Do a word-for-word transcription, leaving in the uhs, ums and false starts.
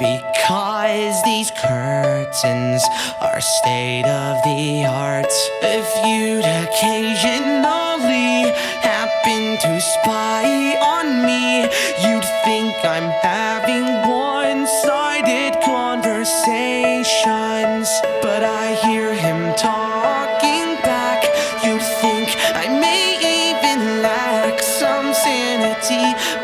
Because these curtains are state of the art. If you'd occasionally happen to spy on me, you'd think I'm having one-sided conversations. But I hear him talking back. You'd think I may even lack some sanity.